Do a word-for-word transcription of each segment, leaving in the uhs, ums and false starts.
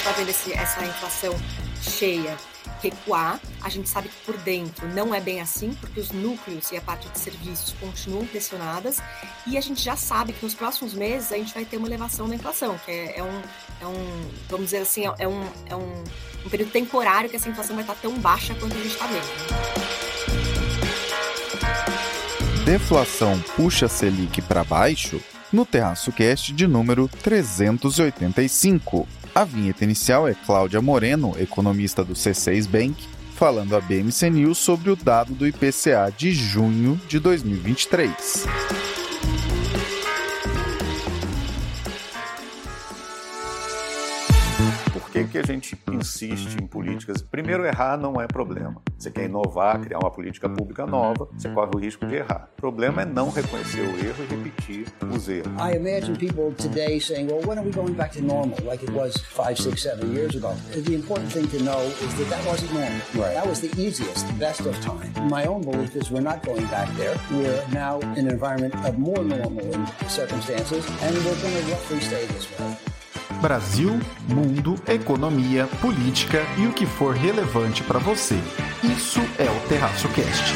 está vendo esse, essa inflação cheia recuar. A gente sabe que por dentro não é bem assim, porque os núcleos e a parte de serviços continuam pressionadas, e a gente já sabe que nos próximos meses a gente vai ter uma elevação da inflação, que é, é, um, é um, vamos dizer assim, é, um, é um, um período temporário que essa inflação vai estar tão baixa quanto a gente está vendo. Deflação puxa a Selic para baixo? No Terraço Cast de número trezentos e oitenta e cinco. A vinheta inicial é Cláudia Moreno, economista do C seis Bank, falando à B M C News sobre o dado do I P C A de junho de dois mil e vinte e três. Por que que a gente insiste em políticas? Primeiro, errar não é problema. Você quer inovar, criar uma política pública nova, você corre o risco de errar. O problema é não reconhecer o erro e repetir os erros. I imagine people today saying, well, when are we going back to normal, like it was five, six, seven years ago? The important thing to know is that that wasn't normal. Right. That was the easiest, best of time. My own belief is we're not going back there. We're now in an environment of more normal circumstances, and we're going to roughly stay this way. Brasil, mundo, economia, política e o que for relevante para você. Isso é o Terraço Cast.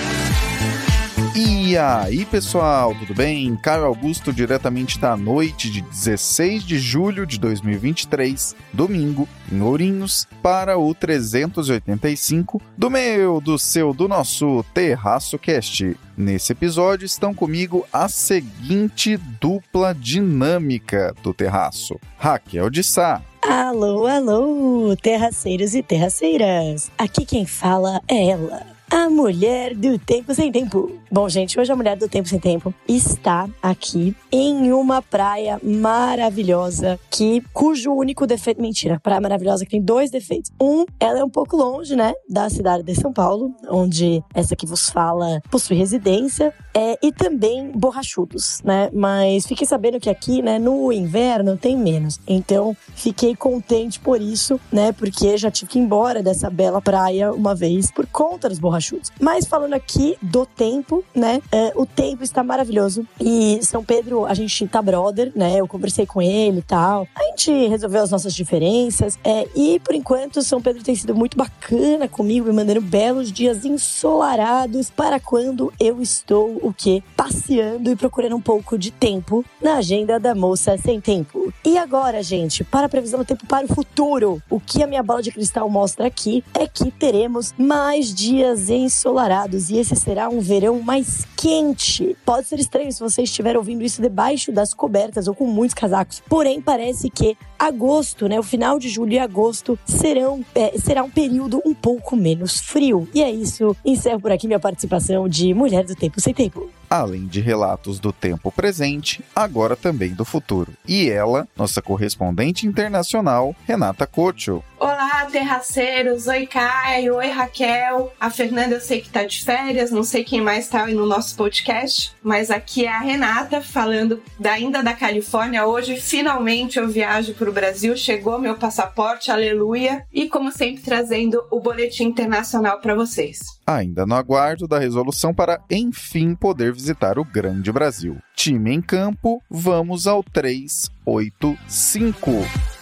E aí, pessoal, tudo bem? Caio Augusto, diretamente da noite de dezesseis de julho de dois mil e vinte e três, domingo, em Ourinhos, para o trezentos e oitenta e cinco do meu, do seu, do nosso Terraço Cast. Nesse episódio estão comigo a seguinte dupla dinâmica do Terraço: Raquel de Sá. Alô, alô, terraceiros e terraceiras. Aqui quem fala é ela, a mulher do tempo sem tempo. Bom, gente, hoje a mulher do tempo sem tempo está aqui em uma praia maravilhosa, que, cujo único defeito... Mentira, praia maravilhosa que tem dois defeitos. Um, ela é um pouco longe, né, da cidade de São Paulo, onde essa que vos fala possui residência, é, e também borrachudos, né, mas fiquei sabendo que aqui, né, no inverno tem menos. Então, fiquei contente por isso, né, porque já tive que ir embora dessa bela praia uma vez por conta dos borrachudos. Mas falando aqui do tempo, né? É, o tempo está maravilhoso. E São Pedro, a gente tá brother, né? Eu conversei com ele e tal. A gente resolveu as nossas diferenças. É, e, por enquanto, São Pedro tem sido muito bacana comigo, me mandando belos dias ensolarados para quando eu estou, o quê? Passeando e procurando um pouco de tempo na agenda da moça sem tempo. E agora, gente, para a previsão do tempo para o futuro, o que a minha bola de cristal mostra aqui é que teremos mais dias ensolarados e esse será um verão mais quente. Pode ser estranho se você estiver ouvindo isso debaixo das cobertas ou com muitos casacos, porém parece que agosto, né, o final de julho e agosto serão, é, será um período um pouco menos frio. E é isso, encerro por aqui minha participação de Mulher do Tempo Sem Tempo. Além de relatos do tempo presente, agora também do futuro. E ela, nossa correspondente internacional, Renata Cocho. Olá, terraceiros. Oi, Caio. Oi, Raquel. A Fernanda eu sei que tá de férias, não sei quem mais tá aí no nosso podcast, mas aqui é a Renata falando da, ainda da Califórnia. Hoje, finalmente, eu viajo pro Brasil. Chegou meu passaporte, aleluia. E, como sempre, trazendo o boletim internacional para vocês. Ainda no aguardo da resolução para, enfim, poder visitar o grande Brasil. Time em campo, vamos ao três oito cinco.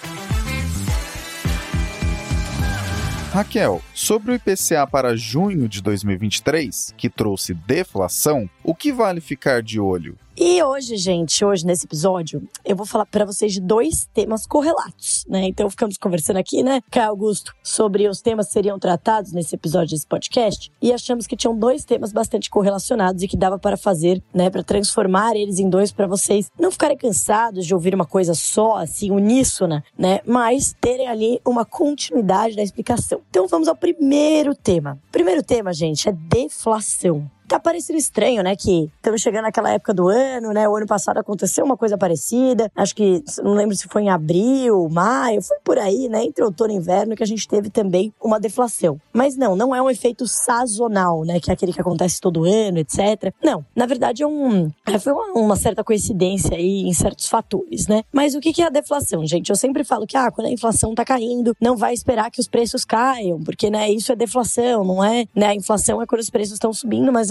Raquel, sobre o I P C A para junho de dois mil e vinte e três, que trouxe deflação, o que vale ficar de olho? E hoje, gente, hoje nesse episódio, eu vou falar para vocês de dois temas correlatos, né? Então ficamos conversando aqui, né, Caio Augusto, sobre os temas que seriam tratados nesse episódio desse podcast, e achamos que tinham dois temas bastante correlacionados e que dava para fazer, né, para transformar eles em dois para vocês não ficarem cansados de ouvir uma coisa só, assim, uníssona, né, mas terem ali uma continuidade da explicação. Então vamos ao primeiro tema. O primeiro tema, gente, é deflação. Tá parecendo estranho, né, que estamos chegando naquela época do ano, né, o ano passado aconteceu uma coisa parecida, acho que, não lembro se foi em abril, maio, foi por aí, né, entre outono e inverno que a gente teve também uma deflação. Mas não, não é um efeito sazonal, né, que é aquele que acontece todo ano, etcétera. Não, na verdade é um, foi uma, uma certa coincidência aí em certos fatores, né. Mas o que é a deflação, gente? Eu sempre falo que, ah, quando a inflação tá caindo, não vai esperar que os preços caiam, porque, né, isso é deflação, não é, né, a inflação é quando os preços estão subindo, mas ao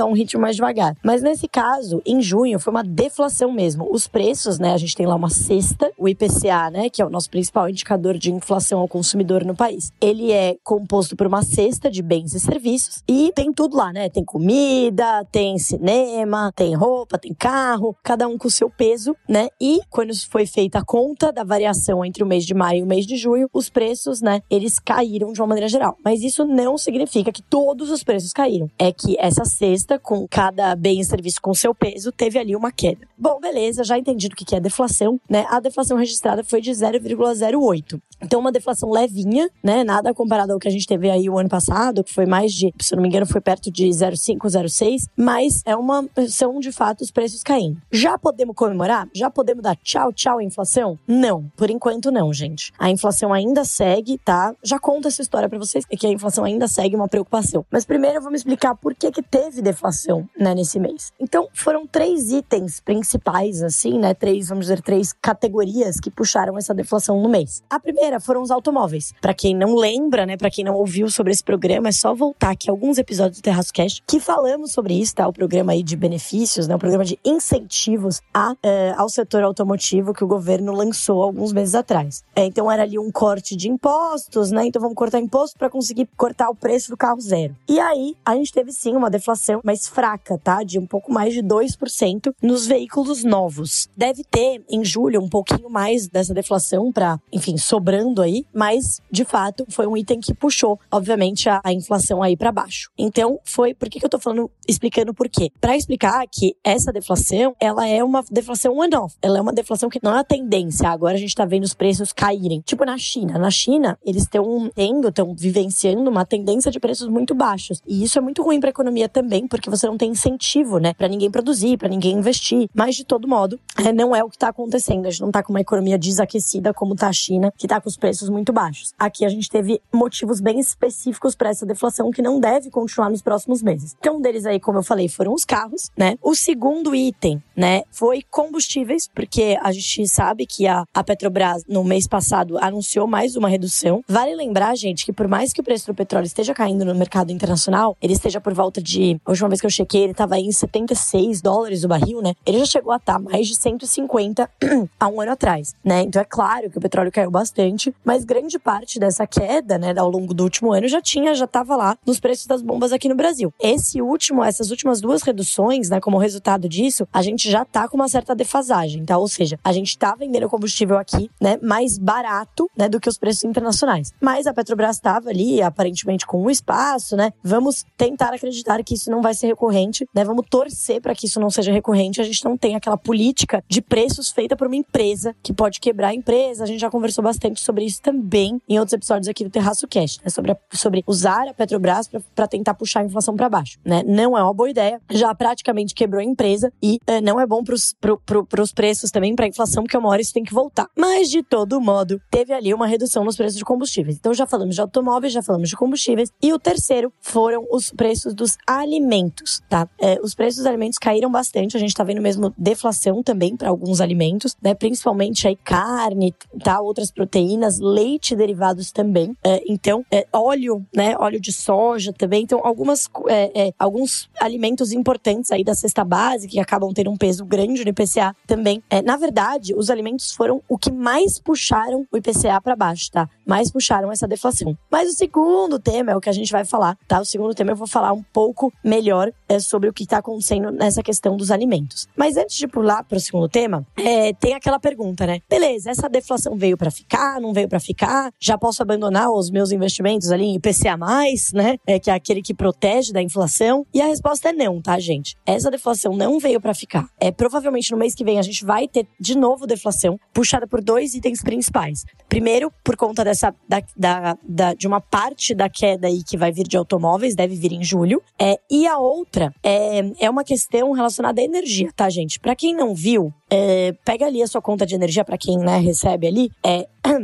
um ritmo mais devagar. Mas nesse caso, em junho, foi uma deflação mesmo. Os preços, né, a gente tem lá uma cesta, o I P C A, né, que é o nosso principal indicador de inflação ao consumidor no país. Ele é composto por uma cesta de bens e serviços e tem tudo lá, né? Tem comida, tem cinema, tem roupa, tem carro, cada um com o seu peso, né? E quando foi feita a conta da variação entre o mês de maio e o mês de junho, os preços, né, eles caíram de uma maneira geral. Mas isso não significa que todos os preços caíram. É que essa cesta, com cada bem e serviço com seu peso, teve ali uma queda. Bom, beleza, já entendi do que é deflação, né? A deflação registrada foi de zero vírgula zero oito. Então, uma deflação levinha, né? Nada comparado ao que a gente teve aí o ano passado, que foi mais de, se não me engano, foi perto de zero vírgula cinco, zero vírgula seis, mas é uma, são de fato os preços caindo. Já podemos comemorar? Já podemos dar tchau, tchau à inflação? Não, por enquanto não, gente. A inflação ainda segue, tá? Já conto essa história pra vocês, que a inflação ainda segue uma preocupação. Mas primeiro eu vou me explicar por que que teve deflação, né, nesse mês. Então, foram três itens principais, assim, né? Três, vamos dizer, três categorias que puxaram essa deflação no mês. A primeira foram os automóveis. Pra quem não lembra, né? Pra quem não ouviu sobre esse programa, é só voltar aqui a alguns episódios do Terraço Cast que falamos sobre isso, tá? O programa aí de benefícios, né? O programa de incentivos a, é, ao setor automotivo que o governo lançou alguns meses atrás. É, então, era ali um corte de impostos, né? Então, vamos cortar imposto pra conseguir cortar o preço do carro zero. E aí, a gente teve sim uma deflação mais fraca, tá? De um pouco mais de dois por cento nos veículos novos. Deve ter, em julho, um pouquinho mais dessa deflação pra, enfim, sobrando aí, mas, de fato, foi um item que puxou, obviamente, a, a inflação aí pra baixo. Então, foi... Por que que eu tô falando, explicando por quê? Pra explicar que essa deflação, ela é uma deflação one-off. Ela é uma deflação que não é a tendência. Agora a gente tá vendo os preços caírem. Tipo na China. Na China, eles estão tendo, estão vivenciando uma tendência de preços muito baixos. E isso é muito ruim pra economia também, porque você não tem incentivo, né? Pra ninguém produzir, pra ninguém investir. Mas, de todo modo, é, não é o que tá acontecendo. A gente não tá com uma economia desaquecida como tá a China, que tá com os preços muito baixos. Aqui a gente teve motivos bem específicos pra essa deflação que não deve continuar nos próximos meses. Então, um deles aí, como eu falei, foram os carros, né? O segundo item, né, foi combustíveis, porque a gente sabe que a, a Petrobras, no mês passado, anunciou mais uma redução. Vale lembrar, gente, que por mais que o preço do petróleo esteja caindo no mercado internacional, ele esteja por volta de... A última vez que eu chequei, ele estava em setenta e seis dólares o barril, né? Ele já chegou a estar mais de cento e cinquenta há um ano atrás, né? Então, é claro que o petróleo caiu bastante, mas grande parte dessa queda, né, ao longo do último ano, já tinha, já estava lá nos preços das bombas aqui no Brasil. Esse último, essas últimas duas reduções, né, como resultado disso, a gente já tá com uma certa defasagem, tá? Ou seja, a gente tá vendendo combustível aqui, né, mais barato, né, do que os preços internacionais. Mas a Petrobras estava ali, aparentemente, com um espaço, né? Vamos tentar acreditar que isso não vai ser recorrente, né? Vamos torcer para que isso não seja recorrente. A gente não tem aquela política de preços feita por uma empresa que pode quebrar a empresa. A gente já conversou bastante sobre isso também em outros episódios aqui do Terraço Cast, né? Sobre, a, sobre usar a Petrobras para tentar puxar a inflação para baixo, né? Não é uma boa ideia. Já praticamente quebrou a empresa e é, não é bom pros, pro, pro, pros preços também, para a inflação, porque uma hora isso tem que voltar. Mas, de todo modo, teve ali uma redução nos preços de combustíveis. Então, já falamos de automóveis, já falamos de combustíveis. E o terceiro foram os preços dos alimentos, tá? É, os preços dos alimentos caíram bastante. A gente tá vendo mesmo deflação também para alguns alimentos, né? Principalmente aí carne, tá? Outras proteínas, leite e derivados também. É, então, é, óleo, né? Óleo de soja também. Então, algumas, é, é, alguns alimentos importantes aí da cesta básica que acabam tendo um peso grande no I P C A também. É, na verdade, os alimentos foram o que mais puxaram o I P C A para baixo, tá? Mais puxaram essa deflação. Mas o segundo tema é o que a gente vai falar, tá? O segundo tema eu vou falar um pouco melhor é, sobre o que está acontecendo nessa questão dos alimentos. Mas antes de pular para o segundo tema, é, tem aquela pergunta, né? Beleza, essa deflação veio para ficar, não veio para ficar? Já posso abandonar os meus investimentos ali em I P C A mais, né? É, que é aquele que protege da inflação? E a resposta é não, tá, gente? Essa deflação não veio para ficar. É, provavelmente no mês que vem a gente vai ter de novo deflação, puxada por dois itens principais. Primeiro, por conta dessa, da, da, da, de uma parte da queda aí que vai vir de automóveis, deve vir em julho. É, e a outra é, é uma questão relacionada à energia, tá, gente? Pra quem não viu, é, pega ali a sua conta de energia, pra quem, né, recebe ali, é, tem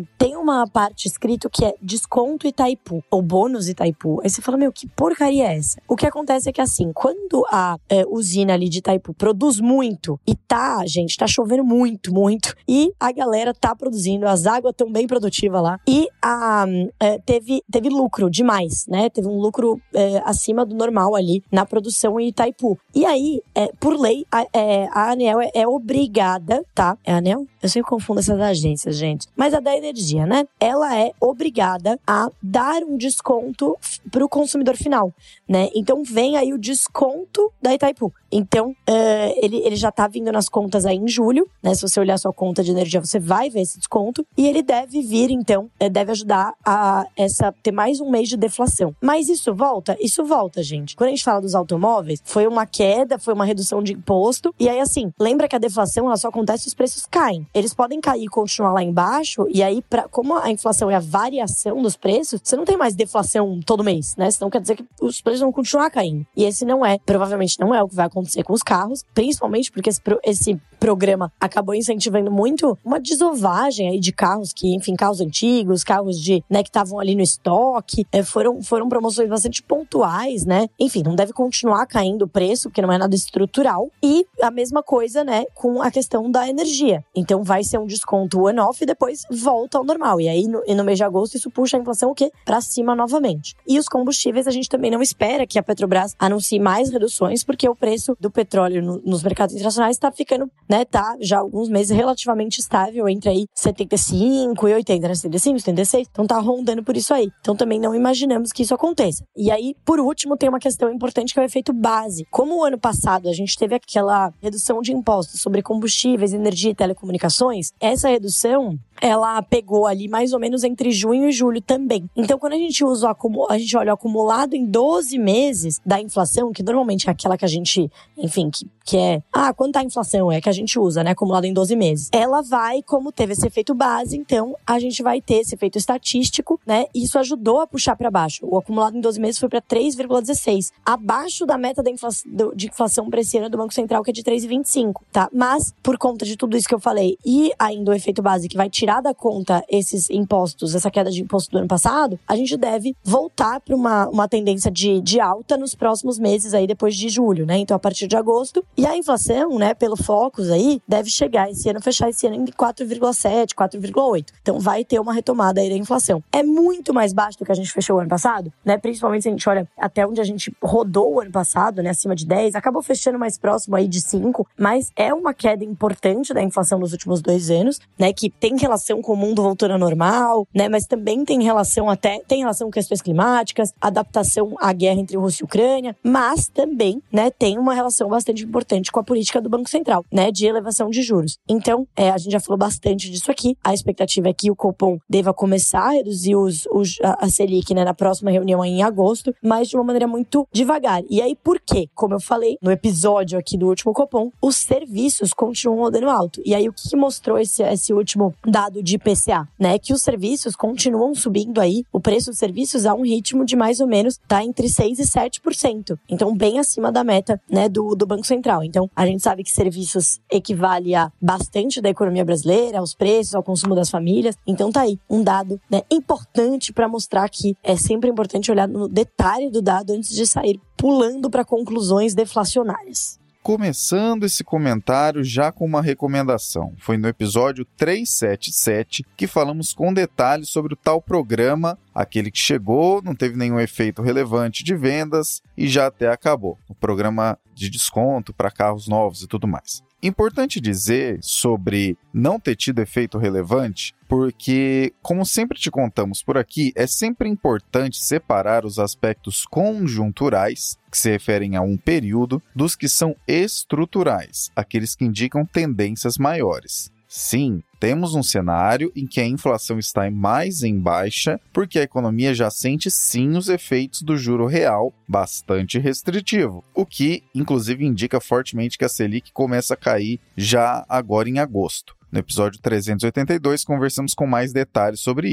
uma parte escrito que é desconto Itaipu, ou bônus Itaipu. Aí você fala, meu, que porcaria é essa? O que acontece é que assim, quando a é, usina ali de Itaipu produz muito, e tá, gente, tá chovendo muito, muito, e a galera tá produzindo, as águas estão bem produtivas lá, e a, é, teve, teve lucro demais, né? Teve um lucro é, acima do normal ali na produção em Itaipu. E aí, é, por lei, a, é, a ANEEL é, é obrigada, tá? É a ANEEL? Eu sempre confundo essas agências, gente. Mas a da energia, né? Ela é obrigada a dar um desconto pro consumidor final, né? Então vem aí o desconto da Itaipu. Então, uh, ele, ele já tá vindo nas contas aí em julho, né? Se você olhar a sua conta de energia, você vai ver esse desconto. E ele deve vir, então, deve ajudar a essa, ter mais um mês de deflação. Mas isso volta? Isso volta, gente. Quando a gente fala dos automóveis, foi uma queda, foi uma redução de imposto. E aí, assim, lembra que a deflação, ela só acontece se os preços caem. Eles podem cair e continuar lá embaixo. E aí, pra, como a inflação é a variação dos preços, você não tem mais deflação todo mês, né? Senão quer dizer que os preços vão continuar caindo. E esse não é, provavelmente não é o que vai acontecer com os carros, principalmente porque esse, esse programa acabou incentivando muito uma desovagem aí de carros que, enfim, carros antigos, carros de, né, que estavam ali no estoque, é, foram, foram promoções bastante pontuais, né? Enfim, não deve continuar caindo o preço, porque não é nada estrutural. E a mesma coisa, né, com a questão da energia. Então vai ser um desconto one-off e depois volta ao normal. E aí, no, e no mês de agosto, isso puxa a inflação o quê? Pra cima novamente. E os combustíveis, a gente também não espera que a Petrobras anuncie mais reduções, porque o preço do petróleo no, nos mercados internacionais tá ficando, né, tá já há alguns meses relativamente estável entre aí setenta e cinco e oitenta, né? setenta e cinco, setenta e seis. Então tá rondando por isso aí. Então também não imaginamos que isso aconteça. E aí, por último, tem uma questão importante que é o efeito base. Como o ano passado a gente teve aquela redução de impostos sobre combustíveis, energia e telecomunicações, essa redução, ela pegou ali mais ou menos entre junho e julho também. Então, quando a gente usa o acumulado, a gente olha o acumulado em doze meses da inflação, que normalmente é aquela que a gente, enfim, que, que é, ah, quanto tá a inflação? É que a gente usa, né, acumulado em doze meses. Ela vai, como teve esse efeito base, então a gente vai ter esse efeito estatístico, né, e isso ajudou a puxar para baixo. O acumulado em doze meses foi para três vírgula dezesseis, abaixo da meta da inflação, de inflação para esse ano do Banco Central, que é de três vírgula vinte e cinco, tá? Mas, por conta de tudo isso que eu falei, e ainda o efeito base que vai tirar da conta esses impostos, essa queda de imposto do ano passado, a gente deve voltar para uma, uma tendência de, de alta nos próximos meses aí, depois de julho, né? Então, a partir de agosto. E a inflação, né, pelo Focus aí, deve chegar esse ano, fechar esse ano em quatro vírgula sete, quatro vírgula oito. Então, vai ter uma retomada aí da inflação. É muito mais baixo do que a gente fechou o ano passado, né? Principalmente se a gente olha até onde a gente rodou o ano passado, né? Acima de dez, acabou fechando mais próximo aí de cinco, mas é uma queda importante da inflação nos últimos dois anos, né? Que tem relação com o mundo voltando ao normal, né? Mas também tem relação até, tem relação com questões climáticas, adaptação à guerra entre Rússia e Ucrânia, mas também, né, tem uma relação bastante importante com a política do Banco Central, né, de elevação de juros. Então, é, a gente já falou bastante disso aqui, a expectativa é que o Copom deva começar a reduzir os, os, a Selic, né, na próxima reunião em agosto, mas de uma maneira muito devagar. E aí, por quê? Como eu falei no episódio aqui do último Copom, os serviços continuam rodando alto. E aí, o que mostrou esse, esse último dado de I P C A, né? Que os serviços continuam subindo aí, o preço dos serviços a um ritmo de mais ou menos, tá entre seis e sete por cento. Então, bem acima da meta, né, do, do Banco Central. Então, a gente sabe que serviços equivale a bastante da economia brasileira, aos preços, ao consumo das famílias. Então, tá aí um dado, né, importante para mostrar que é sempre importante olhar no detalhe do dado antes de sair pulando para conclusões deflacionárias. Começando esse comentário já com uma recomendação. Foi no episódio trezentos e setenta e sete que falamos com detalhes sobre o tal programa, aquele que chegou, não teve nenhum efeito relevante de vendas e já até acabou. O programa de desconto para carros novos e tudo mais. Importante dizer sobre não ter tido efeito relevante, porque, como sempre te contamos por aqui, é sempre importante separar os aspectos conjunturais, que se referem a um período, dos que são estruturais, aqueles que indicam tendências maiores. Sim, temos um cenário em que a inflação está mais em baixa, porque a economia já sente sim os efeitos do juro real bastante restritivo, o que inclusive indica fortemente que a Selic começa a cair já agora em agosto. No episódio trezentos e oitenta e dois conversamos com mais detalhes sobre isso.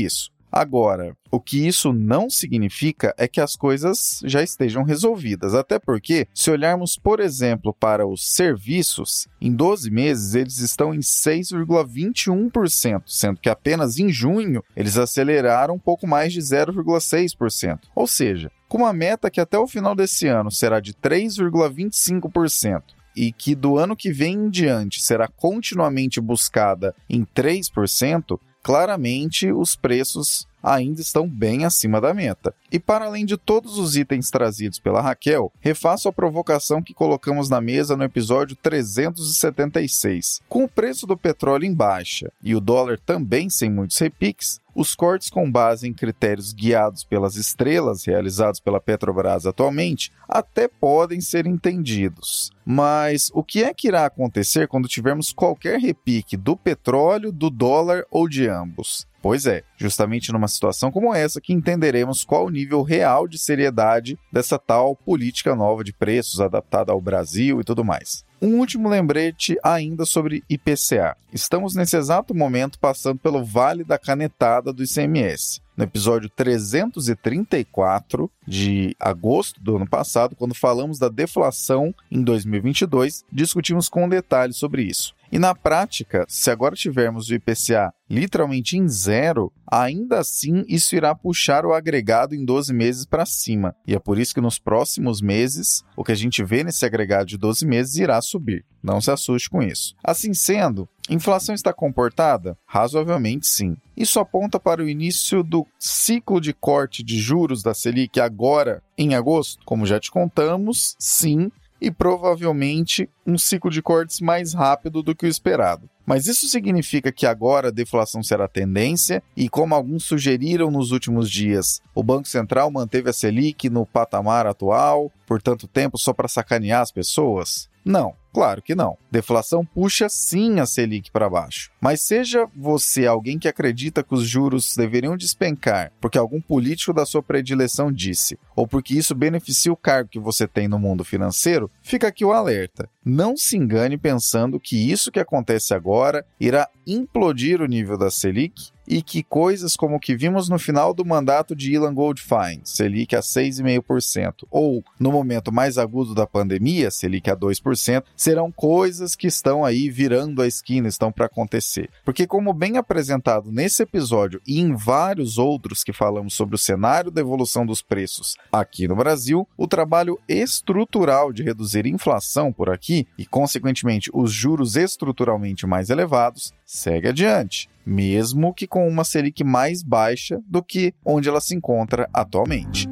Agora, o que isso não significa é que as coisas já estejam resolvidas, até porque, se olharmos, por exemplo, para os serviços, em doze meses eles estão em seis vírgula vinte e um por cento, sendo que apenas em junho eles aceleraram um pouco mais de zero vírgula seis por cento. Ou seja, com uma meta que até o final desse ano será de três vírgula vinte e cinco por cento, e que do ano que vem em diante será continuamente buscada em três por cento, claramente os preços ainda estão bem acima da meta. E para além de todos os itens trazidos pela Raquel, refaço a provocação que colocamos na mesa no episódio trezentos e setenta e seis. Com o preço do petróleo em baixa e o dólar também sem muitos repiques, os cortes com base em critérios guiados pelas estrelas realizados pela Petrobras atualmente até podem ser entendidos. Mas o que é que irá acontecer quando tivermos qualquer repique do petróleo, do dólar ou de ambos? Pois é, justamente numa situação como essa que entenderemos qual o nível real de seriedade dessa tal política nova de preços adaptada ao Brasil e tudo mais. Um último lembrete ainda sobre I P C A. Estamos nesse exato momento passando pelo vale da canetada do I C M S. No episódio trezentos e trinta e quatro de agosto do ano passado, quando falamos da deflação em dois mil e vinte e dois, discutimos com detalhes sobre isso. E na prática, se agora tivermos o I P C A literalmente em zero, ainda assim isso irá puxar o agregado em doze meses para cima. E é por isso que nos próximos meses, o que a gente vê nesse agregado de doze meses irá subir. Não se assuste com isso. Assim sendo, a inflação está comportada? Razoavelmente sim. Isso aponta para o início do ciclo de corte de juros da Selic agora em agosto? Como já te contamos, sim. E provavelmente um ciclo de cortes mais rápido do que o esperado. Mas isso significa que agora a deflação será tendência e, como alguns sugeriram nos últimos dias, o Banco Central manteve a Selic no patamar atual por tanto tempo só para sacanear as pessoas? Não. Claro que não. Deflação puxa sim a Selic para baixo. Mas seja você alguém que acredita que os juros deveriam despencar porque algum político da sua predileção disse, ou porque isso beneficia o cargo que você tem no mundo financeiro, fica aqui o alerta. Não se engane pensando que isso que acontece agora irá implodir o nível da Selic e que coisas como o que vimos no final do mandato de Ilan Goldfein, Selic a seis vírgula cinco por cento, ou no momento mais agudo da pandemia, Selic a dois por cento, serão coisas que estão aí virando a esquina, estão para acontecer. Porque como bem apresentado nesse episódio e em vários outros que falamos sobre o cenário da evolução dos preços aqui no Brasil, o trabalho estrutural de reduzir a inflação por aqui e, consequentemente, os juros estruturalmente mais elevados, segue adiante, mesmo que com uma Selic mais baixa do que onde ela se encontra atualmente.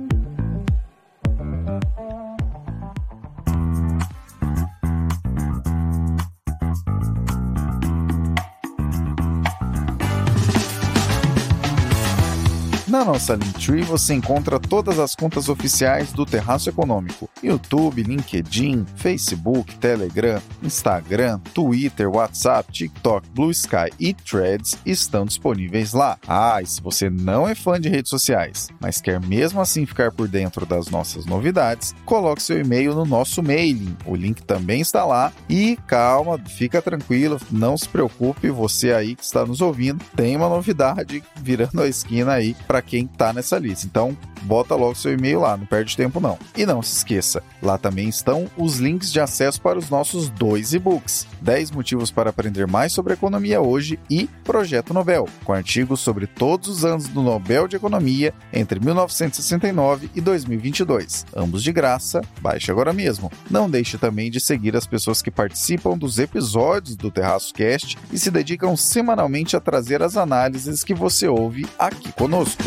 Na nossa Linktree você encontra todas as contas oficiais do Terraço Econômico: YouTube, LinkedIn, Facebook, Telegram, Instagram, Twitter, WhatsApp, TikTok, Blue Sky e Threads estão disponíveis lá. Ah, e se você não é fã de redes sociais, mas quer mesmo assim ficar por dentro das nossas novidades, coloque seu e-mail no nosso mailing. O link também está lá. E calma, fica tranquilo, não se preocupe, você aí que está nos ouvindo, tem uma novidade virando a esquina aí para quem está nessa lista. Então, bota logo seu e-mail lá, não perde tempo não. E não se esqueça, lá também estão os links de acesso para os nossos dois e-books: dez motivos para aprender mais sobre economia hoje e Projeto Nobel, com artigos sobre todos os anos do Nobel de Economia entre mil novecentos e sessenta e nove e dois mil e vinte e dois. Ambos de graça, baixe agora mesmo. Não deixe também de seguir as pessoas que participam dos episódios do Terraço Cast e se dedicam semanalmente a trazer as análises que você ouve aqui conosco.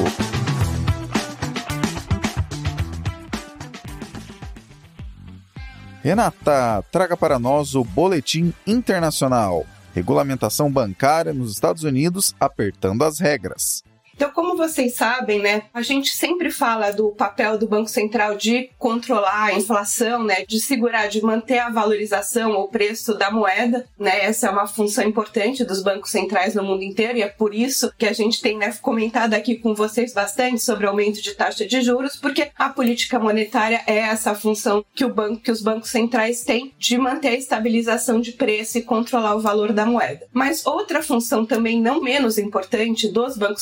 Renata, traga para nós o Boletim Internacional: Regulamentação bancária nos Estados Unidos apertando as regras. Então, como vocês sabem, né, a gente sempre fala do papel do Banco Central de controlar a inflação, né, de segurar, de manter a valorização ou preço da moeda, né, essa é uma função importante dos bancos centrais no mundo inteiro e é por isso que a gente tem, né, comentado aqui com vocês bastante sobre o aumento de taxa de juros, porque a política monetária é essa função que, o banco, que os bancos centrais têm de manter a estabilização de preço e controlar o valor da moeda. Mas outra função também não menos importante dos bancos centrais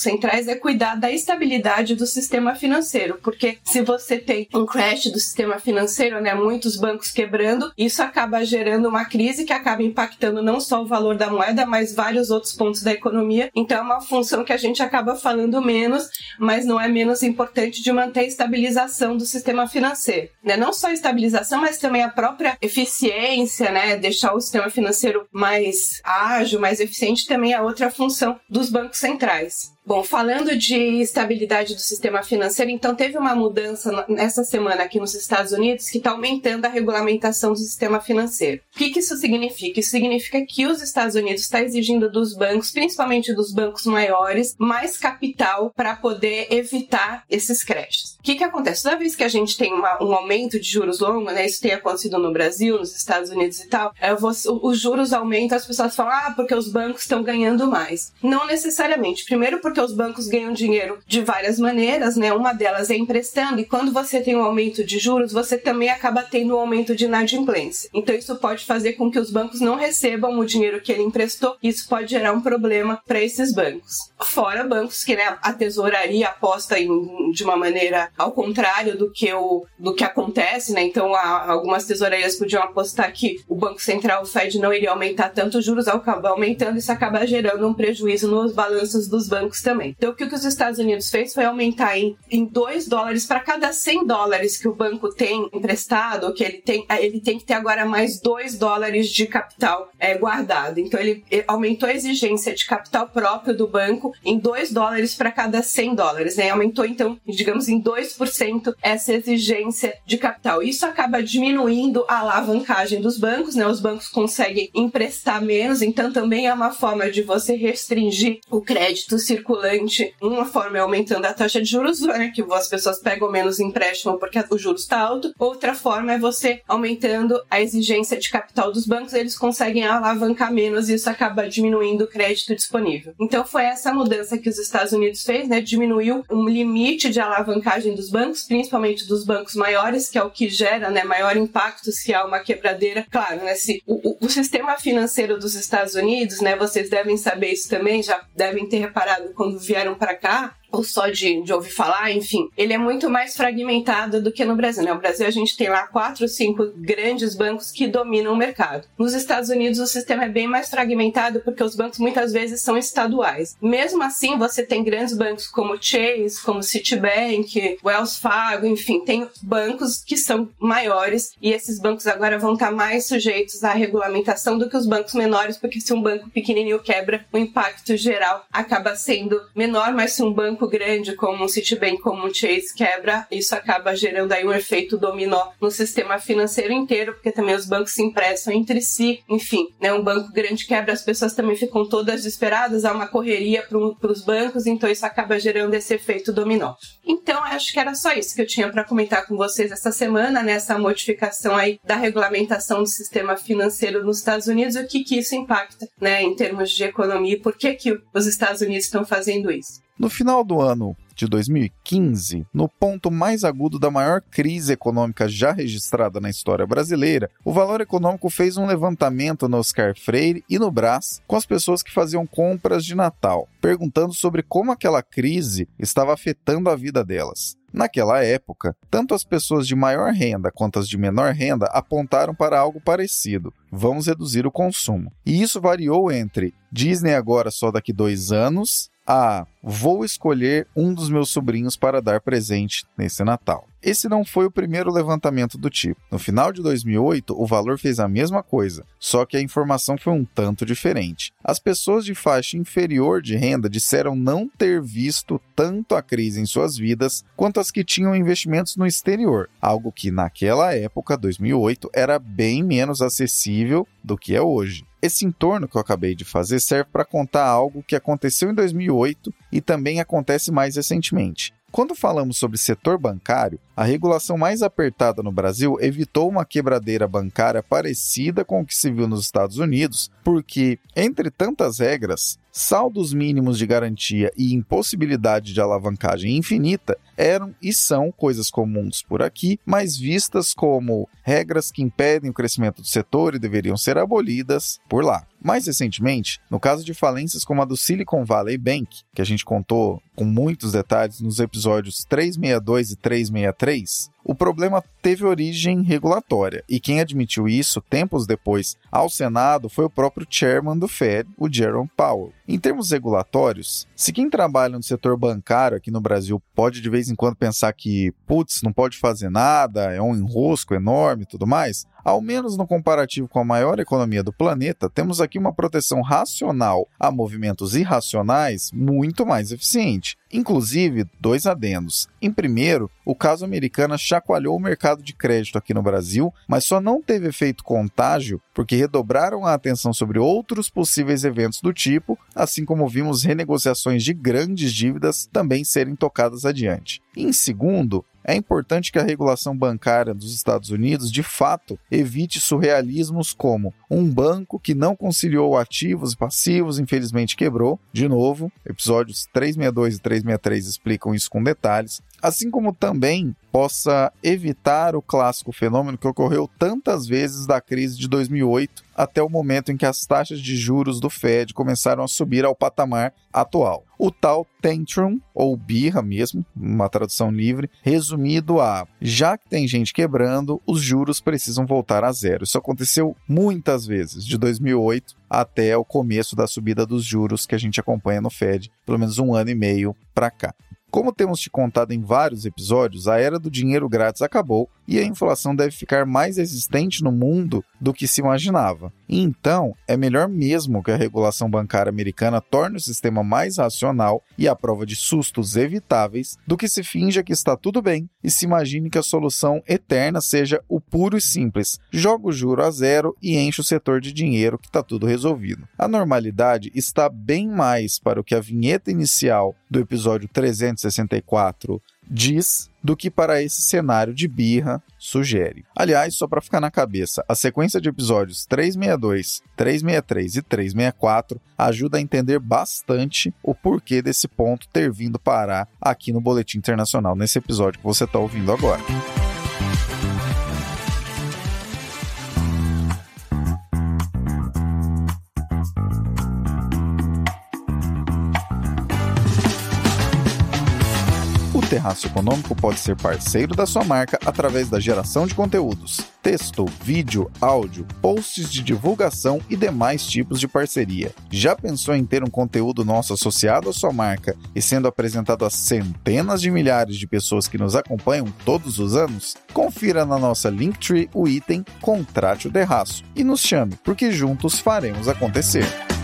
é cuidar da estabilidade do sistema financeiro, porque se você tem um crash do sistema financeiro, né, muitos bancos quebrando, isso acaba gerando uma crise que acaba impactando não só o valor da moeda, mas vários outros pontos da economia. Então é uma função que a gente acaba falando menos, mas não é menos importante de manter a estabilização do sistema financeiro, né? Não só a estabilização, mas também a própria eficiência, né? Deixar o sistema financeiro mais ágil, mais eficiente, também é outra função dos bancos centrais. Bom, falando de estabilidade do sistema financeiro, então teve uma mudança nessa semana aqui nos Estados Unidos que está aumentando a regulamentação do sistema financeiro. O que, que isso significa? Isso significa que os Estados Unidos estão exigindo dos bancos, principalmente dos bancos maiores, mais capital para poder evitar esses crashes. O que, que acontece? Toda vez que a gente tem uma, um aumento de juros longo, né, isso tem acontecido no Brasil, nos Estados Unidos e tal, é, você, os juros aumentam, as pessoas falam, ah, porque os bancos estão ganhando mais. Não necessariamente. Primeiro porque os bancos ganham dinheiro de várias maneiras, né? Uma delas é emprestando, e quando você tem um aumento de juros, você também acaba tendo um aumento de inadimplência. Então isso pode fazer com que os bancos não recebam o dinheiro que ele emprestou, e isso pode gerar um problema para esses bancos. Fora bancos que, né, a tesouraria aposta em, de uma maneira ao contrário do que, o, do que acontece, né? Então a, algumas tesourarias podiam apostar que o Banco Central, o Fed, não iria aumentar tanto os juros, acaba aumentando, e isso acaba gerando um prejuízo nos balanços dos bancos também. Então, o que os Estados Unidos fez foi aumentar em, em dois dólares para cada cem dólares que o banco tem emprestado, ou que ele tem, ele tem que ter agora mais dois dólares de capital é, guardado. Então, ele, ele aumentou a exigência de capital próprio do banco em dois dólares para cada cem dólares, né? Aumentou, então, digamos, em dois por cento essa exigência de capital. Isso acaba diminuindo a alavancagem dos bancos, né? Os bancos conseguem emprestar menos, então também é uma forma de você restringir o crédito circulante. Uma forma é aumentando a taxa de juros, né, que as pessoas pegam menos empréstimo porque o juros está alto. Outra forma é você aumentando a exigência de capital dos bancos, eles conseguem alavancar menos e isso acaba diminuindo o crédito disponível. Então foi essa mudança que os Estados Unidos fez, né, diminuiu um limite de alavancagem dos bancos, principalmente dos bancos maiores, que é o que gera, né, maior impacto se há uma quebradeira. Claro, né, se o, o, o sistema financeiro dos Estados Unidos, né, vocês devem saber isso também, já devem ter reparado quando vieram para cá, ou só de, de ouvir falar, enfim, ele é muito mais fragmentado do que no Brasil, né? No Brasil a gente tem lá quatro, cinco grandes bancos que dominam o mercado. Nos Estados Unidos o sistema é bem mais fragmentado porque os bancos muitas vezes são estaduais. Mesmo assim, você tem grandes bancos como Chase, como Citibank, Wells Fargo, enfim, tem bancos que são maiores e esses bancos agora vão estar mais sujeitos à regulamentação do que os bancos menores, porque se um banco pequenininho quebra, o impacto geral acaba sendo menor, mas se um banco grande como um Citibank, como um Chase quebra, isso acaba gerando aí um efeito dominó no sistema financeiro inteiro, porque também os bancos se emprestam entre si, enfim, né, um banco grande quebra, as pessoas também ficam todas desesperadas, há uma correria para os bancos, então isso acaba gerando esse efeito dominó. Então, acho que era só isso que eu tinha para comentar com vocês essa semana, nessa né, modificação aí da regulamentação do sistema financeiro nos Estados Unidos, e o que, que isso impacta, né, em termos de economia, e por que, que os Estados Unidos estão fazendo isso. No final do ano de dois mil e quinze, no ponto mais agudo da maior crise econômica já registrada na história brasileira, o Valor Econômico fez um levantamento no Oscar Freire e no Brás com as pessoas que faziam compras de Natal, perguntando sobre como aquela crise estava afetando a vida delas. Naquela época, tanto as pessoas de maior renda quanto as de menor renda apontaram para algo parecido: vamos reduzir o consumo. E isso variou entre Disney agora só daqui dois anos a vou escolher um dos meus sobrinhos para dar presente nesse Natal. Esse não foi o primeiro levantamento do tipo. No final de dois mil e oito, o Valor fez a mesma coisa, só que a informação foi um tanto diferente. As pessoas de faixa inferior de renda disseram não ter visto tanto a crise em suas vidas quanto as que tinham investimentos no exterior, algo que naquela época, dois mil e oito, era bem menos acessível do que é hoje. Esse entorno que eu acabei de fazer serve para contar algo que aconteceu em dois mil e oito e também acontece mais recentemente. Quando falamos sobre setor bancário, a regulação mais apertada no Brasil evitou uma quebradeira bancária parecida com o que se viu nos Estados Unidos, porque, entre tantas regras, saldos mínimos de garantia e impossibilidade de alavancagem infinita eram e são coisas comuns por aqui, mas vistas como regras que impedem o crescimento do setor e deveriam ser abolidas por lá. Mais recentemente, no caso de falências como a do Silicon Valley Bank, que a gente contou com muitos detalhes nos episódios trezentos e sessenta e dois e trezentos e sessenta e três, o problema teve origem regulatória, e quem admitiu isso tempos depois ao Senado foi o próprio chairman do Fed, o Jerome Powell. Em termos regulatórios, se quem trabalha no setor bancário aqui no Brasil pode de vez em quando pensar que, putz, não pode fazer nada, é um enrosco enorme e tudo mais, ao menos no comparativo com a maior economia do planeta, temos aqui uma proteção racional a movimentos irracionais muito mais eficiente. Inclusive, dois adendos. Em primeiro, o caso americano chacoalhou o mercado de crédito aqui no Brasil, mas só não teve efeito contágio porque redobraram a atenção sobre outros possíveis eventos do tipo, assim como vimos renegociações de grandes dívidas também serem tocadas adiante. Em segundo, é importante que a regulação bancária dos Estados Unidos, de fato, evite surrealismos como um banco que não conciliou ativos e passivos, infelizmente quebrou. De novo, episódios trezentos e sessenta e dois e trezentos e sessenta e três explicam isso com detalhes. Assim como também possa evitar o clássico fenômeno que ocorreu tantas vezes da crise de dois mil e oito até o momento em que as taxas de juros do Fed começaram a subir ao patamar atual. O tal tantrum, ou birra mesmo, uma tradução livre, resumido a: já que tem gente quebrando, os juros precisam voltar a zero. Isso aconteceu muitas vezes, de dois mil e oito até o começo da subida dos juros que a gente acompanha no Fed, pelo menos um ano e meio para cá. Como temos te contado em vários episódios, a era do dinheiro grátis acabou e a inflação deve ficar mais resistente no mundo do que se imaginava. E então, é melhor mesmo que a regulação bancária americana torne o sistema mais racional e à prova de sustos evitáveis do que se finja que está tudo bem e se imagine que a solução eterna seja o puro e simples: joga o juro a zero e enche o setor de dinheiro que está tudo resolvido. A normalidade está bem mais para o que a vinheta inicial do episódio trezentos e sessenta e quatro diz do que para esse cenário de birra sugere. Aliás, só para ficar na cabeça, a sequência de episódios trezentos e sessenta e dois, trezentos e sessenta e três e trezentos e sessenta e quatro ajuda a entender bastante o porquê desse ponto ter vindo parar aqui no Boletim Internacional, nesse episódio que você está ouvindo agora. O Terraço Econômico pode ser parceiro da sua marca através da geração de conteúdos, texto, vídeo, áudio, posts de divulgação e demais tipos de parceria. Já pensou em ter um conteúdo nosso associado à sua marca e sendo apresentado a centenas de milhares de pessoas que nos acompanham todos os anos? Confira na nossa Linktree o item Contrate o Terraço e nos chame, porque juntos faremos acontecer.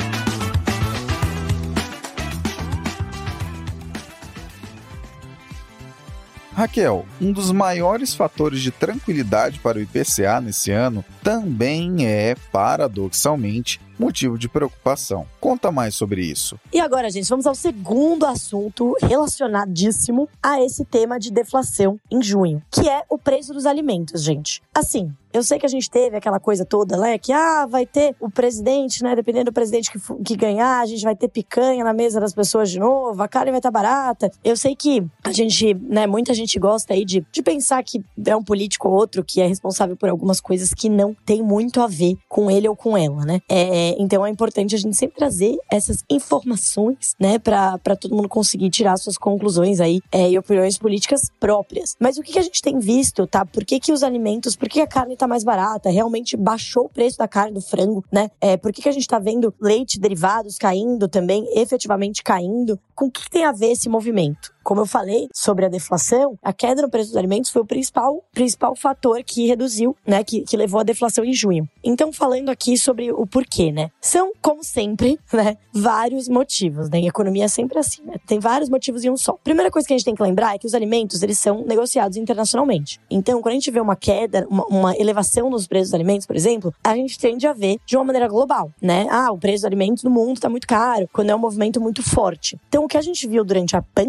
Raquel, um dos maiores fatores de tranquilidade para o I P C A nesse ano também é, paradoxalmente, motivo de preocupação. Conta mais sobre isso. E agora, gente, vamos ao segundo assunto relacionadíssimo a esse tema de deflação em junho, que é o preço dos alimentos, gente. Assim, eu sei que a gente teve aquela coisa toda, né, que ah, vai ter o presidente, né, dependendo do presidente que, que ganhar, a gente vai ter picanha na mesa das pessoas de novo, a carne vai estar barata. Eu sei que a gente, né, muita gente gosta aí de, de pensar que é um político ou outro que é responsável por algumas coisas que não tem muito a ver com ele ou com ela, né. É, então é importante a gente sempre trazer essas informações, né, pra, pra todo mundo conseguir tirar suas conclusões aí é, e opiniões políticas próprias. Mas o que, que a gente tem visto, tá? Por que que os alimentos, por que a carne tá mais barata? Realmente baixou o preço da carne, do frango, né? É, por que que a gente tá vendo leite, derivados caindo também, efetivamente caindo? Com o que, que tem a ver esse movimento? Como eu falei sobre a deflação, a queda no preço dos alimentos foi o principal, principal fator que reduziu, né, que, que levou à deflação em junho. Então, falando aqui sobre o porquê, né? São, como sempre, né, vários motivos, né? E a economia é sempre assim, né? Tem vários motivos em um só. Primeira coisa que a gente tem que lembrar é que os alimentos, eles são negociados internacionalmente. Então, quando a gente vê uma queda, uma, uma elevação nos preços dos alimentos, por exemplo, a gente tende a ver de uma maneira global, né? Ah, o preço dos alimentos no mundo tá muito caro, quando é um movimento muito forte. Então, o que a gente viu durante a pandemia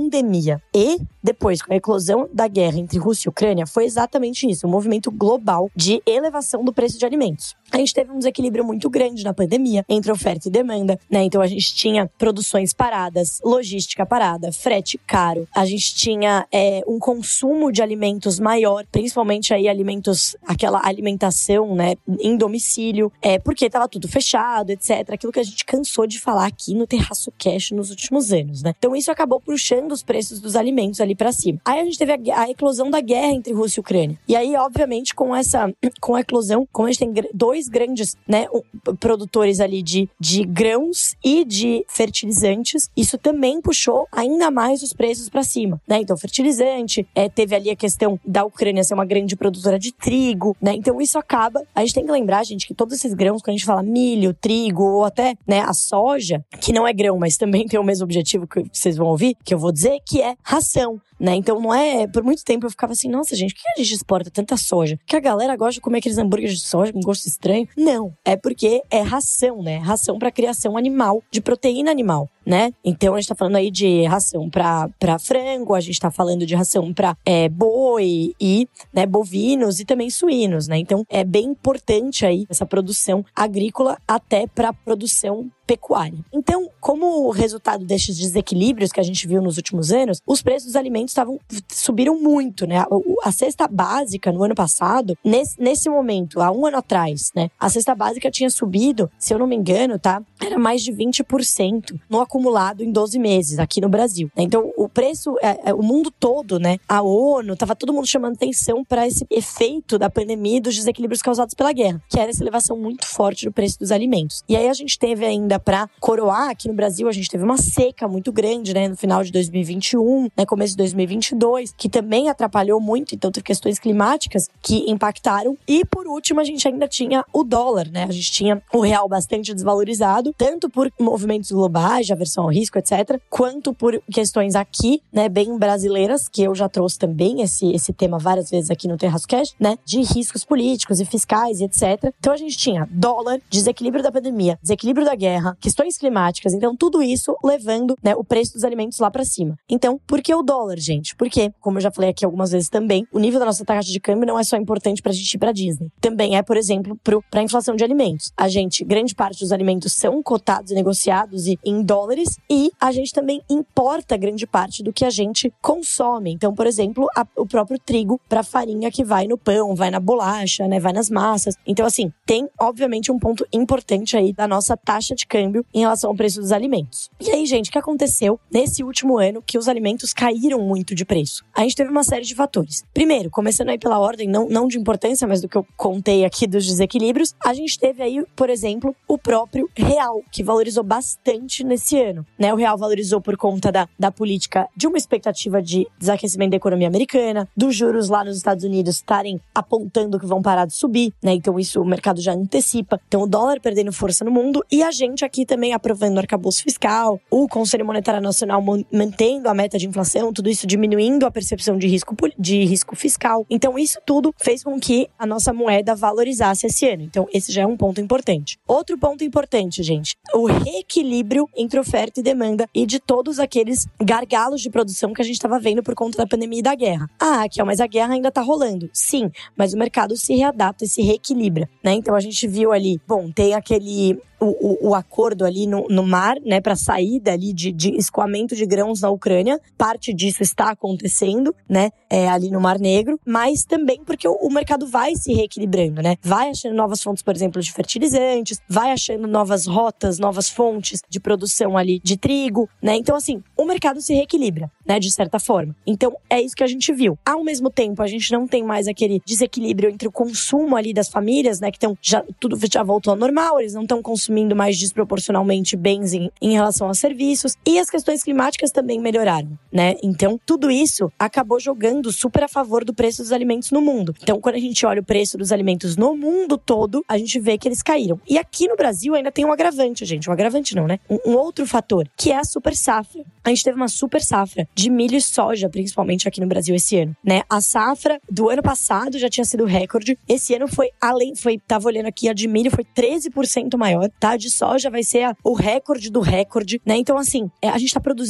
pandemia e depois com a eclosão da guerra entre Rússia e Ucrânia, foi exatamente isso, um movimento global de elevação do preço de alimentos. A gente teve um desequilíbrio muito grande na pandemia entre oferta e demanda, né? Então a gente tinha produções paradas, logística parada, frete caro. A gente tinha é, um consumo de alimentos maior, principalmente aí alimentos, aquela alimentação, né, em domicílio, é, porque estava tudo fechado, etcétera. Aquilo que a gente cansou de falar aqui no Terraço Cash nos últimos anos, né? Então isso acabou puxando os preços dos alimentos ali para cima. Aí a gente teve a, a eclosão da guerra entre Rússia e Ucrânia. E aí, obviamente, com essa, com a eclosão, como a gente tem dois grandes, né, produtores ali de, de grãos e de fertilizantes, isso também puxou ainda mais os preços para cima, né? Então, fertilizante, é, teve ali a questão da Ucrânia ser uma grande produtora de trigo, né? Então, isso acaba... A gente tem que lembrar, gente, que todos esses grãos, quando a gente fala milho, trigo ou até, né, a soja, que não é grão, mas também tem o mesmo objetivo que vocês vão ouvir, que eu vou dizer, que é ração. Né? Então não é... Por muito tempo eu ficava assim, nossa gente, por que a gente exporta tanta soja? Que a galera gosta de comer aqueles hambúrgueres de soja com gosto estranho? Não, é porque é ração, né? Ração para criação animal, de proteína animal, né? Então a gente tá falando aí de ração para para frango, a gente tá falando de ração para é, boi e, né, bovinos e também suínos, né? Então é bem importante aí essa produção agrícola até para produção pecuária. Então, como resultado desses desequilíbrios que a gente viu nos últimos anos, os preços dos alimentos estavam, subiram muito, né? A, a cesta básica no ano passado, nesse, nesse momento, há um ano atrás, né? A cesta básica tinha subido, se eu não me engano, tá? Era mais de vinte por cento no acumulado em doze meses aqui no Brasil. Então, o preço, é, é, o mundo todo, né? A ONU, tava todo mundo chamando atenção para esse efeito da pandemia e dos desequilíbrios causados pela guerra, que era essa elevação muito forte do preço dos alimentos. E aí a gente teve ainda para coroar, aqui no Brasil a gente teve uma seca muito grande, né, no final de dois mil e vinte e um, né, começo de dois mil e vinte e dois, que também atrapalhou muito, então teve questões climáticas que impactaram. E por último a gente ainda tinha o dólar, né, a gente tinha o real bastante desvalorizado, tanto por movimentos globais, de aversão ao risco, etcétera, quanto por questões aqui, né, bem brasileiras, que eu já trouxe também esse, esse tema várias vezes aqui no Terraço Cash, né, de riscos políticos e fiscais e etcétera. Então a gente tinha dólar, desequilíbrio da pandemia, desequilíbrio da guerra, questões climáticas, então tudo isso levando, né, o preço dos alimentos lá pra cima. Então, por que o dólar, gente? Porque, como eu já falei aqui algumas vezes também, o nível da nossa taxa de câmbio não é só importante pra gente ir pra Disney. Também é, por exemplo, pro, pra inflação de alimentos. A gente, grande parte dos alimentos são cotados e negociados em dólares e a gente também importa grande parte do que a gente consome. Então, por exemplo, a, o próprio trigo pra farinha que vai no pão, vai na bolacha, né, vai nas massas. Então, assim, tem, obviamente, um ponto importante aí da nossa taxa de câmbio em relação ao preço dos alimentos. E aí, gente, o que aconteceu nesse último ano que os alimentos caíram muito de preço? A gente teve uma série de fatores. Primeiro, começando aí pela ordem, não, não de importância, mas do que eu contei aqui dos desequilíbrios, a gente teve aí, por exemplo, o próprio real, que valorizou bastante nesse ano, né? O real valorizou por conta da, da política de uma expectativa de desaquecimento da economia americana, dos juros lá nos Estados Unidos estarem apontando que vão parar de subir, né? Então isso o mercado já antecipa. Então o dólar perdendo força no mundo e a gente aqui também aprovando o arcabouço fiscal, o Conselho Monetário Nacional mantendo a meta de inflação, tudo isso diminuindo a percepção de risco, de risco fiscal. Então isso tudo fez com que a nossa moeda valorizasse esse ano. Então esse já é um ponto importante. Outro ponto importante, gente, o reequilíbrio entre oferta e demanda e de todos aqueles gargalos de produção que a gente estava vendo por conta da pandemia e da guerra. Ah, Raquel, mas a guerra ainda tá rolando. Sim, mas o mercado se readapta e se reequilibra, né? Então a gente viu ali, bom, tem aquele... O, o, o acordo ali no, no mar, né, para saída ali de, de escoamento de grãos na Ucrânia. Parte disso está acontecendo, né, é, ali no Mar Negro, mas também porque o, o mercado vai se reequilibrando, né, vai achando novas fontes, por exemplo, de fertilizantes, vai achando novas rotas, novas fontes de produção ali de trigo, né, então assim, o mercado se reequilibra, né, de certa forma. Então é isso que a gente viu. Ao mesmo tempo, a gente não tem mais aquele desequilíbrio entre o consumo ali das famílias, né, que estão já, tudo já voltou ao normal, eles não estão consumindo consumindo mais desproporcionalmente bens em, em relação a serviços, e as questões climáticas também melhoraram, né? Então, tudo isso acabou jogando super a favor do preço dos alimentos no mundo. Então, quando a gente olha o preço dos alimentos no mundo todo, a gente vê que eles caíram. E aqui no Brasil ainda tem um agravante, gente. Um agravante não, né? Um, um outro fator, que é a super safra. A gente teve uma super safra de milho e soja, principalmente aqui no Brasil esse ano, né? A safra do ano passado já tinha sido recorde. Esse ano foi além, foi, tava olhando aqui, a de milho foi treze por cento maior. Tá? De soja vai ser a, o recorde do recorde, né? Então, assim, é, a gente tá produzindo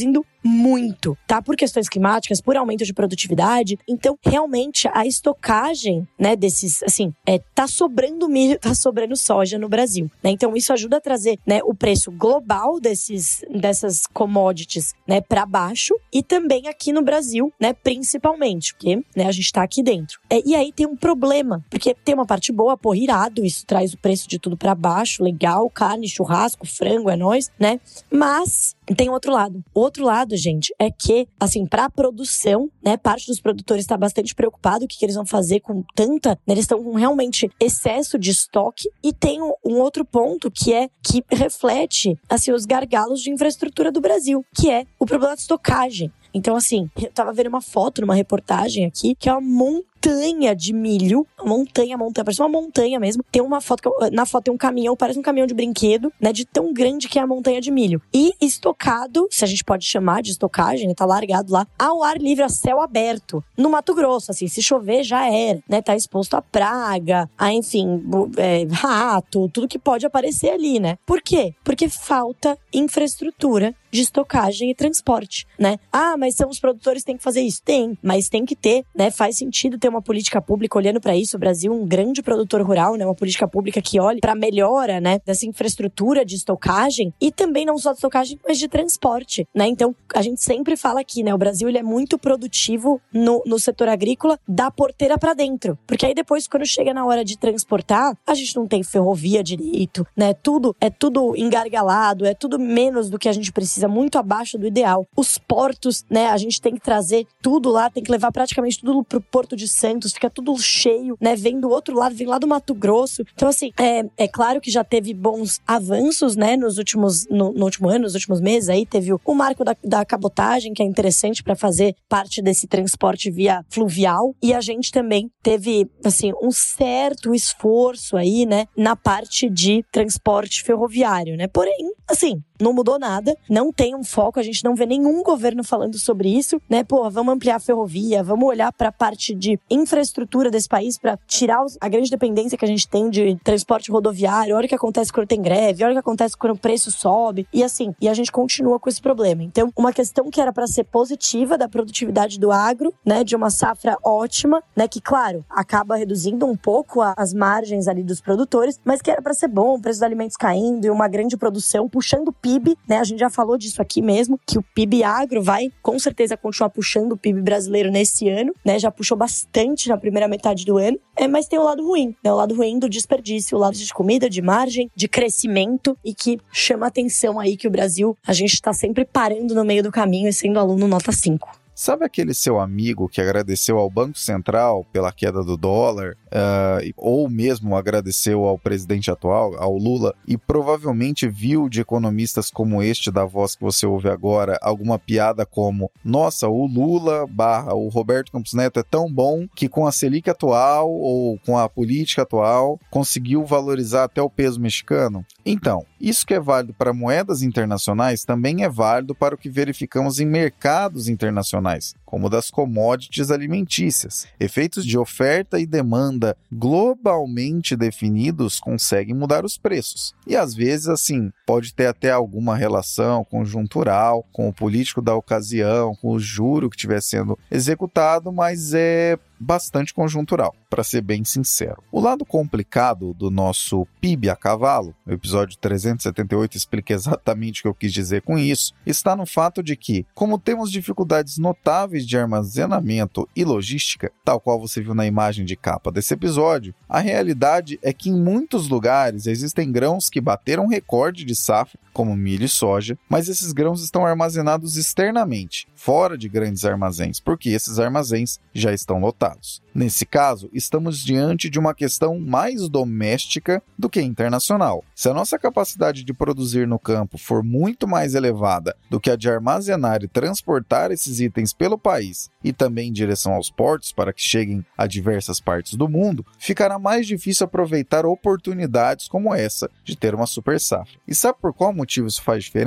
muito, tá? Por questões climáticas, por aumento de produtividade. Então, realmente, a estocagem, né, desses, assim, é, tá sobrando milho, tá sobrando soja no Brasil, né? Então, isso ajuda a trazer, né, o preço global desses, dessas commodities, né, para baixo e também aqui no Brasil, né, principalmente, porque, né, a gente tá aqui dentro. É, e aí tem um problema, porque tem uma parte boa, pô, irado, isso traz o preço de tudo para baixo, legal, carne, churrasco, frango, é nóis, né? Mas tem outro lado. O outro lado, gente, é que, assim, pra produção, né, parte dos produtores está bastante preocupado o que, que eles vão fazer com tanta, né, eles estão com realmente excesso de estoque. E tem um, um outro ponto que é, que reflete, assim, os gargalos de infraestrutura do Brasil, que é o problema de estocagem. Então, assim, eu tava vendo uma foto numa reportagem aqui, que é uma montanha de milho, montanha, montanha, parece uma montanha mesmo. Tem uma foto, que, na foto tem um caminhão, parece um caminhão de brinquedo, né, de tão grande que é a montanha de milho. E estocado, se a gente pode chamar de estocagem, né, tá largado lá, ao ar livre, a céu aberto, no Mato Grosso, assim, se chover já era, né, tá exposto a praga, a, enfim, é, rato, tudo que pode aparecer ali, né. Por quê? Porque falta infraestrutura de estocagem e transporte, né? Ah, mas são os produtores que têm que fazer isso? Tem, mas tem que ter, né? Faz sentido ter uma política pública olhando para isso. O Brasil é um grande produtor rural, né? Uma política pública que olhe para melhora, né, dessa infraestrutura de estocagem e também não só de estocagem, mas de transporte, né? Então, a gente sempre fala aqui, né? O Brasil, ele é muito produtivo no, no setor agrícola da porteira para dentro, porque aí depois, quando chega na hora de transportar, a gente não tem ferrovia direito, né? Tudo é tudo engargalado, é tudo menos do que a gente precisa, muito abaixo do ideal. Os portos, né, a gente tem que trazer tudo lá, tem que levar praticamente tudo pro Porto de Santos, fica tudo cheio, né, vem do outro lado, vem lá do Mato Grosso. Então, assim, é, é claro que já teve bons avanços, né, nos últimos, no, no último ano, nos últimos meses, aí teve o, o marco da, da cabotagem, que é interessante para fazer parte desse transporte via fluvial, e a gente também teve, assim, um certo esforço aí, né, na parte de transporte ferroviário, né, porém, assim, não mudou nada, não tem um foco, a gente não vê nenhum governo falando sobre isso, né? Pô, vamos ampliar a ferrovia, vamos olhar para a parte de infraestrutura desse país para tirar os, a grande dependência que a gente tem de transporte rodoviário. Olha o que acontece quando tem greve, olha o que acontece quando o preço sobe, e assim, e a gente continua com esse problema. Então, uma questão que era para ser positiva da produtividade do agro, né, de uma safra ótima, né, que claro, acaba reduzindo um pouco a, as margens ali dos produtores, mas que era para ser bom, o preço dos alimentos caindo e uma grande produção puxando o P I B, né? A gente já falou disso aqui mesmo, que o P I B agro vai com certeza continuar puxando o P I B brasileiro nesse ano, né? Já puxou bastante na primeira metade do ano, é, mas tem o lado ruim, né? O lado ruim do desperdício, o lado de comida, de margem, de crescimento, e que chama atenção aí que o Brasil, a gente tá sempre parando no meio do caminho e sendo aluno nota cinco. Sabe aquele seu amigo que agradeceu ao Banco Central pela queda do dólar, uh, ou mesmo agradeceu ao presidente atual, ao Lula, e provavelmente viu de economistas como este da voz que você ouve agora, alguma piada como: nossa, o Lula barra o Roberto Campos Neto é tão bom que com a Selic atual ou com a política atual conseguiu valorizar até o peso mexicano? Então, isso que é válido para moedas internacionais também é válido para o que verificamos em mercados internacionais, como das commodities alimentícias. Efeitos de oferta e demanda globalmente definidos conseguem mudar os preços. E às vezes, assim, pode ter até alguma relação conjuntural com o político da ocasião, com o juro que estiver sendo executado, mas é bastante conjuntural, para ser bem sincero. O lado complicado do nosso P I B a cavalo, no episódio trezentos e setenta e oito explica exatamente o que eu quis dizer com isso, está no fato de que, como temos dificuldades notáveis de armazenamento e logística, tal qual você viu na imagem de capa desse episódio, a realidade é que em muitos lugares existem grãos que bateram recorde de safra, como milho e soja, mas esses grãos estão armazenados externamente, fora de grandes armazéns, porque esses armazéns já estão lotados. Nesse caso, estamos diante de uma questão mais doméstica do que internacional. Se a nossa capacidade de produzir no campo for muito mais elevada do que a de armazenar e transportar esses itens pelo país e também em direção aos portos para que cheguem a diversas partes do mundo, ficará mais difícil aproveitar oportunidades como essa de ter uma super safra. E sabe por qual motivo isso faz diferença?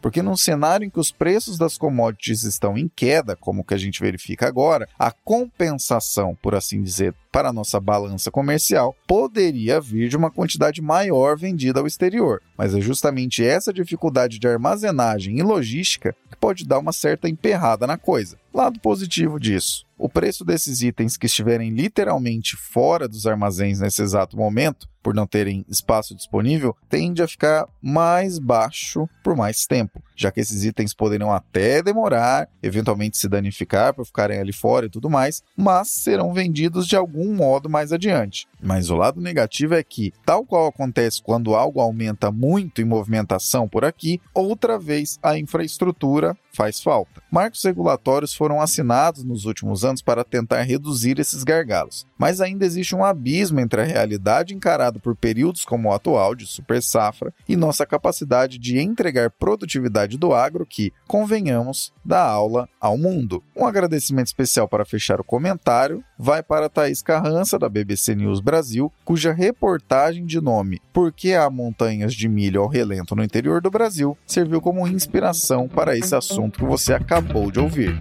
Porque num cenário em que os preços das commodities estão em queda, como o que a gente verifica agora, a compensação, por assim dizer, para a nossa balança comercial, poderia vir de uma quantidade maior vendida ao exterior. Mas é justamente essa dificuldade de armazenagem e logística que pode dar uma certa emperrada na coisa. Lado positivo disso: o preço desses itens que estiverem literalmente fora dos armazéns nesse exato momento, por não terem espaço disponível, tende a ficar mais baixo por mais tempo, já que esses itens poderiam até demorar, eventualmente se danificar por ficarem ali fora e tudo mais, mas serão vendidos de algum modo mais adiante. Mas o lado negativo é que, tal qual acontece quando algo aumenta muito em movimentação por aqui, outra vez a infraestrutura faz falta. Marcos regulatórios foram assinados nos últimos anos para tentar reduzir esses gargalos, mas ainda existe um abismo entre a realidade encarada por períodos como o atual de super safra e nossa capacidade de entregar produtividade do agro que, convenhamos, dá aula ao mundo. Um agradecimento especial para fechar o comentário vai para Thaís Carrança, da B B C News Brasil, cuja reportagem de nome "Por que há montanhas de milho ao relento no interior do Brasil?" serviu como inspiração para esse assunto que você acabou de ouvir.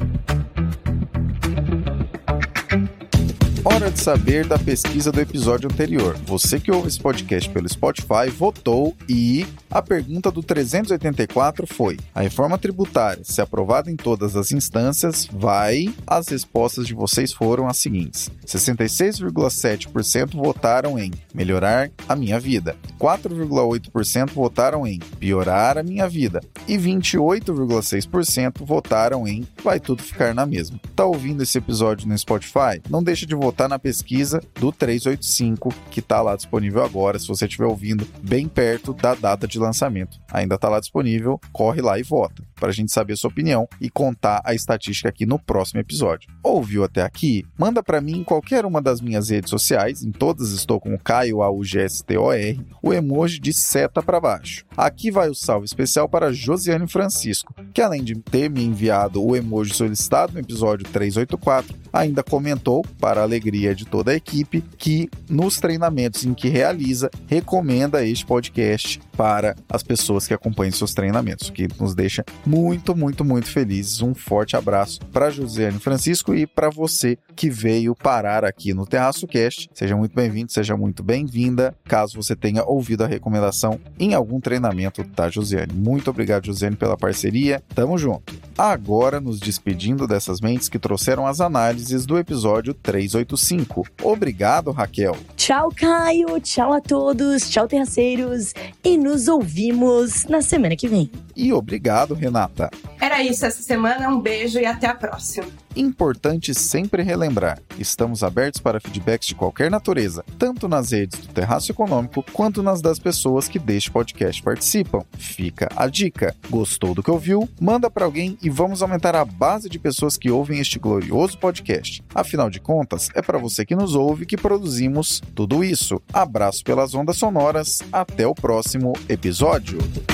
Hora de saber da pesquisa do episódio anterior. Você que ouve esse podcast pelo Spotify votou e a pergunta do trezentos e oitenta e quatro foi: a reforma tributária, se aprovada em todas as instâncias, vai... As respostas de vocês foram as seguintes: sessenta e seis vírgula sete por cento votaram em melhorar a minha vida, quatro vírgula oito por cento votaram em piorar a minha vida e vinte e oito vírgula seis por cento votaram em vai tudo ficar na mesma. Tá ouvindo esse episódio no Spotify? Não deixa de votar na pesquisa do trezentos e oitenta e cinco, que está lá disponível agora, se você estiver ouvindo bem perto da data de lançamento. Ainda está lá disponível, corre lá e vota, para a gente saber a sua opinião e contar a estatística aqui no próximo episódio. Ouviu até aqui? Manda para mim em qualquer uma das minhas redes sociais, em todas estou com o Caio A U G S T O R, o emoji de seta para baixo. Aqui vai o salve especial para Josiane Francisco, que além de ter me enviado o emoji solicitado no episódio trezentos e oitenta e quatro, ainda comentou, para a alegria de toda a equipe, que nos treinamentos em que realiza, recomenda este podcast para as pessoas que acompanham seus treinamentos, o que nos deixa muito, muito, muito felizes. Um forte abraço para Josiane Francisco e para você que veio parar aqui no Terraço Cast. Seja muito bem-vindo, seja muito bem-vinda, caso você tenha ouvido a recomendação em algum treinamento da Josiane. Muito obrigado, Josiane, pela parceria. Tamo junto. Agora, nos despedindo dessas mentes que trouxeram as análises do episódio trezentos e oitenta e cinco. Obrigado, Raquel. Tchau, Caio. Tchau a todos. Tchau, terraceiros. E nos ouvimos na semana que vem. E obrigado, Renata. Era isso essa semana. Um beijo e até a próxima. Importante sempre relembrar, estamos abertos para feedbacks de qualquer natureza, tanto nas redes do Terraço Econômico, quanto nas das pessoas que deste podcast participam. Fica a dica. Gostou do que ouviu? Manda para alguém e vamos aumentar a base de pessoas que ouvem este glorioso podcast. Afinal de contas, é para você que nos ouve que produzimos tudo isso. Abraço pelas ondas sonoras, até o próximo episódio.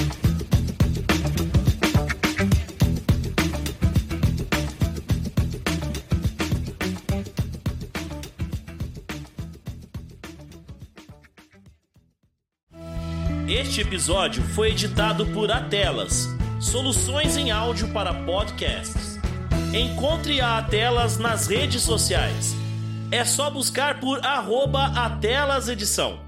Este episódio foi editado por Atelas, soluções em áudio para podcasts. Encontre a Atelas nas redes sociais. É só buscar por arroba Atelas Edição.